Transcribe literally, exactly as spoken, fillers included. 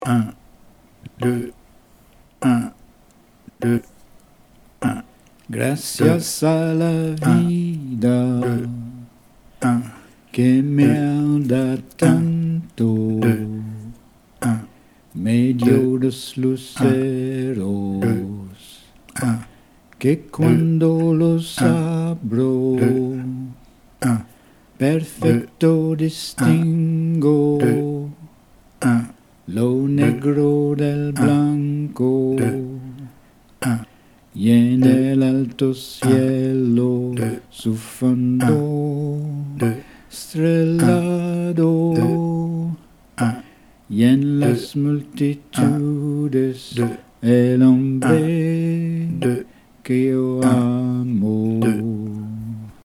un, deux, un, deux, un. Gracias a la vida deux, un, que me ha dado tanto, deux, un, me dio dos luceros un, que cuando los abro un, perfecto distingo un, lo negro del blanco un, y en el alto cielo su fondo estrellado y en las multitudes el hombre que yo amo.